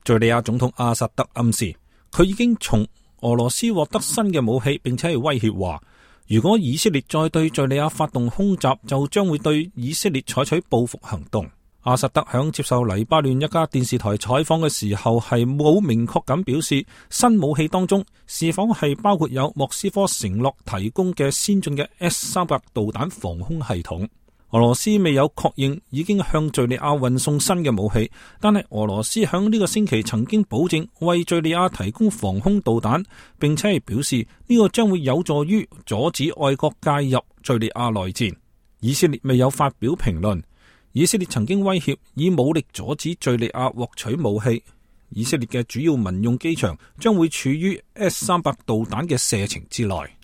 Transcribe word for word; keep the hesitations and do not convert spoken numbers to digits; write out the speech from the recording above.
敘利亞總統阿薩德暗示，佢已經從俄羅斯獲得新嘅武器，並且係威脅話，如果以色列再對敘利亞發動空襲，就將會對以色列採取報復行動。阿薩德響接受黎巴嫩一家電視台採訪嘅時候，係冇明確咁表示新武器當中是否係包括有莫斯科承諾提供嘅先進嘅 S 三百導彈防空系統。俄羅斯未有確認已經向敘利亞運送新嘅武器，但係俄羅斯響呢個星期曾經保證為敘利亞提供防空導彈，並且係表示呢個將會有助於阻止外國介入敘利亞內戰。以色列未有發表評論。以色列曾經威脅以武力阻止敘利亞獲取武器。以色列嘅主要民用機場將會處於 S 三百導彈嘅射程之內。